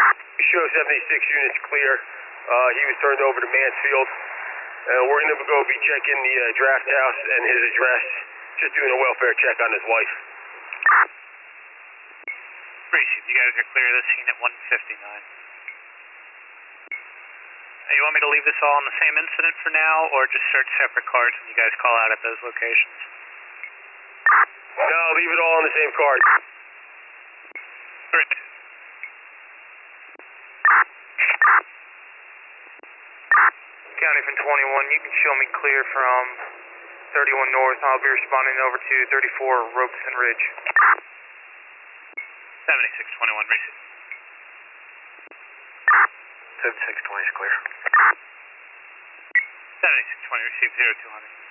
Show 76 units clear. He was turned over to Mansfield. We're going to go be checking the draft house and his address. Just doing a welfare check on his wife. Appreciate you guys are clear. This scene at 159. You want me to leave this all on the same incident for now, or just search separate cars when you guys call out at those locations? No, leave it all on the same card. Great. County from 21, you can show me clear from 31 North. I'll be responding over to 34 Robeson Ridge. 7621, receive. 7620 is clear. 7620, receive 0200.